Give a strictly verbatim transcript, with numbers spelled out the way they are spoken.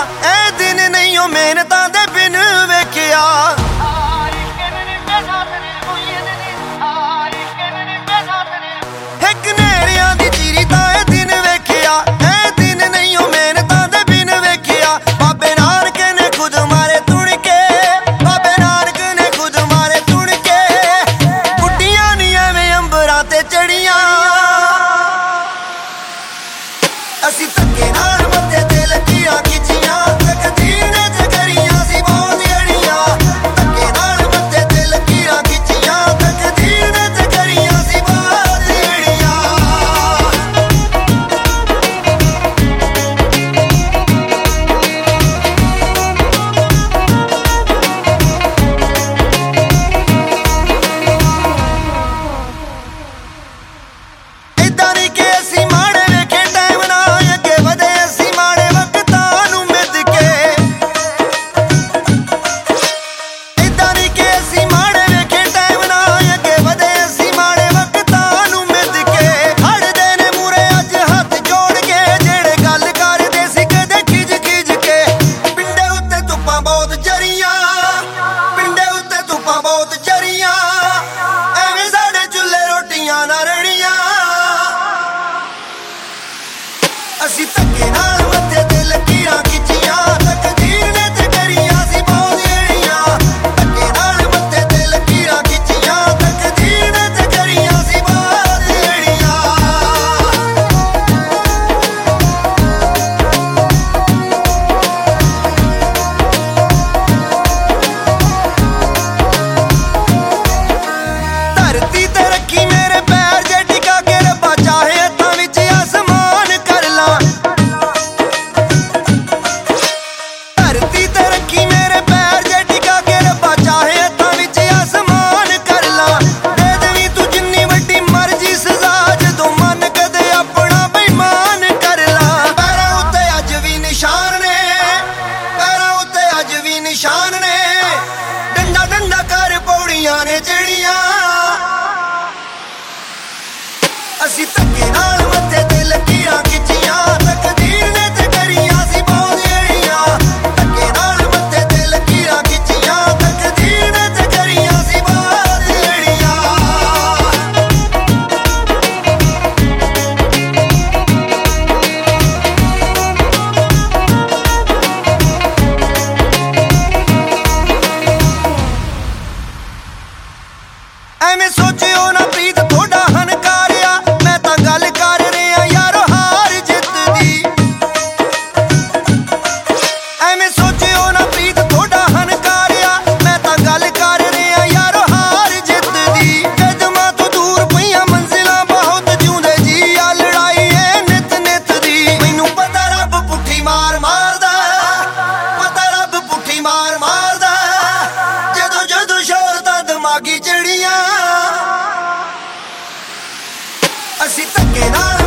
ਇਹ ਦਿਨ ਨਹੀਂ ਉਹ ਮਿਹਨਤਾਂ ਦੇ ਬਿਨ ਵੇਖਿਆ। ਇੱਕ ਨੇਰਿਆਂ ਦੀ ਚੀਰੀ ਤਾਂ ਇਹ ਦਿਨ ਵੇਖਿਆ, ਇਹ ਦਿਨ ਨਹੀਂ ਉਹ ਮਿਹਨਤਾਂ ਦੇ ਬਿਨ ਵੇਖਿਆ। ਬਾਬੇ ਨਾਨਕ ਨੇ ਖੁਦ ਮਾਰੇ ਤੁਣ ਕੇ, ਬਾਬੇ ਨਾਨਕ ਨੇ ਖੁਦ ਮਾਰੇ ਤੁਣ ਕੇ। ਗੁੱਡੀਆਂ ਨੀ ਐਵੇਂ ਅੰਬਰਾਂ ਤੇ ਚੜੀਆਂ, ਅਸੀਂ ਧੱਕੇ ਨਾਲ ਮੱਥੇ ਤੇ ਲੱਗੀਆਂ ਖਿੱਚੀਆਂ। ਤਕਦੀਰ ਨੇ ਤੇ ਕਰੀਆਂ ਸੀ ਬਹੁਤ ਜੜੀਆਂ, ਧੱਕੇ ਨਾਲ ਮੱਥੇ ਤੇ ਲੱਗੀਆਂ ਖਿੱਚੀਆਂ। ਤਕਦੀਰ ਨੇ ਤੇ ਕਰੀਆਂ ਸੀ ਬਹੁਤ ਜੜੀਆਂ। ਏਦਾਂ ਨਹੀਂ ਕਿ ਅਸੀਂ ਮਾੜੇ ਵੇਖੇ ਟਾਈਮ ਨਾਲ ਅੱਗੇ ਵਧੇ, ਅਸੀਂ ਮਾੜੇ ਵਕਤਾਂ ਨੂੰ ਮਿੱਧ ਕੇ। ਏਦਾਂ ਨਹੀਂ ਕਿ ਅਸੀਂ ਮਾੜੇ ਵੇਖੇ ਟਾਈਮ ਨਾਲ ਅੱਗੇ ਵਧੇ, ਅਸੀਂ ਮਾੜੇ ਵਕਤਾਂ ਨੂੰ ਮਿੱਧ ਕੇ। ਖੜਦੇ ਨੇ ਮੂਰੇ ਅੱਜ ਹੱਥ ਜੋੜ ਕੇ, ਜਿਹੜੇ ਗੱਲ ਕਰਦੇ ਸੀ ਕਦੇ ਖਿਜ ਖਿਜ ਕੇ। ਪਿੰਡੇ ਉੱਤੇ ਧੁੱਪਾਂ ਬਹੁਤ ਜਰੀਆਂ, ਪਿੰਡੇ ਉੱਤੇ ਧੁੱਪਾਂ ਬਹੁਤ ਜਰੀਆਂ। ਐਵੇਂ ਸਾਡੇ ਚੁੱਲ੍ਹੇ ਰੋਟੀਆਂ ਨਾ ਰੜੀਆਂ, ਅਸੀਂ ਧੱਕੇ ਨਾਲ ਮੱਥੇ ਤੇ ਲੱਗੀਆਂ ਖਿੱਚੀਆਂ। ਤਕਦੀਰ ਨੇ ਤੇ ਕਰੀਆਂ ਸੀ ਬਹੁਤ ਜੜੀਆਂ, ਧੱਕੇ ਨਾਲ ਮੱਥੇ ਤੇ ਲੱਗੀਆਂ ਖਿੱਚੀਆਂ। ਤਕਦੀਰ ਨੇ ਤੇ ਕਰੀਆਂ ਸੀ ਬਹੁਤ ਜੜੀਆਂ। ਧਰਤੀ ਤੇ ਰੱਖੀ ਮੇਰੇ ਪੈਰ ਜੇ ਟਿਕਾ ਕੇ, ਰੱਬਾ ਚਾਹੇ ਹੱਥਾਂ ਵਿੱਚ ਆਸਮਾਨ ਕਰ ਲਾਂ। ਧਰਤੀ ਤੇ ਰੱਖੀ ਮੇਰੇ ਪੈਰ ਜੇ ਟਿਕਾ ਕੇ, ਰੱਬਾ ਚਾਹੇ ਹੱਥਾਂ ਵਿੱਚ ਆਸਮਾਨ ਕਰ ਲਾਂ। ਦੇ ਦੇਵੀਂ ਤੂੰ ਜਿੰਨੀ ਵੱਡੀ ਮਰਜ਼ੀ ਸਜ਼ਾ, ਜਦੋਂ ਮਨ ਕਦੇ ਆਪਣਾ ਬੇਈਮਾਨ ਕਰ ਲਾਂ। ਪੈਰਾਂ ਉੱਤੇ ਅੱਜ ਵੀ ਨਿਸ਼ਾਨ ਨੇ, ਪੈਰਾਂ ਉੱਤੇ ਅੱਜ ਵੀ ਨਿਸ਼ਾਨ ਨੇ। ਡੰਡਾ ਡੰਡਾ ਕਰ ਪੌੜੀਆਂ ਨੇ ਜਿਹੜੀਆਂ, ਅਸੀਂ ਧੱਕੇ ਨਾਲ ਮੱਥੇ ਤੇ ਲੱਗੀਆਂ ਖਿੱਚੀਆਂ। ਤਕਦੀਰ ਨੇ ਤੇ ਕਰੀਆਂ ਸੀ ਬਹੁਤ ਜੜੀਆਂ, ਧੱਕੇ ਨਾਲ ਮੱਥੇ ਤੇ ਲੱਗੀਆਂ ਖਿੱਚੀਆਂ। ਤਕਦੀਰ ਨੇ ਤੇ ਕਰੀਆਂ ਸੀ ਬਹੁਤ ਜੜੀਆਂ। ਐਵੇਂ ਸੋਚਿਓ ਨਾ ਪ੍ਰੀਤ ਤੁਹਾਡਾ ਹਨਕਾਰਿਆ, ਮੈਂ ਤਾਂ ਗੱਲ ਕਰ ਰਿਹਾ ਯਾਰੋ ਹਾਰ ਜਿੱਤ ਦੀ। ਐਵੇਂ ਸੋਚਿਓ ਨਾ ਪ੍ਰੀਤ ਤੁਹਾਡਾ ਹਨਕਾਰਿਆ, ਮੈਂ ਤਾਂ ਗੱਲ ਕਰ ਰਿਹਾ ਯਾਰੋ ਹਾਰ ਜਿੱਤ ਦੀ। ਕਦਮਾਂ ਤੋਂ ਦੂਰ ਪਈਆਂ ਮੰਜ਼ਿਲਾਂ ਬਹੁਤ, ਜਿਉਂਦੇ ਜੀ ਆ ਲੜਾਈ ਏ ਨਿਤ ਨਿਤ ਦੀ। ਮੈਨੂੰ ਪਤਾ ਰੱਬ ਪੁੱਠੀ ਮਾਰ ਮਾਰਦਾ, ਪਤਾ ਰੱਬ ਪੁੱਠੀ ਮਾਰ ਮਾਰਦਾ। ਜਦੋਂ ਜਦੋਂ ਸ਼ੋਰ ਤਾਂ ਦਿਮਾਗੀ ਚੜੀਆਂ, ਅਸੀਂ ਧੱਕੇ ਨਾਲ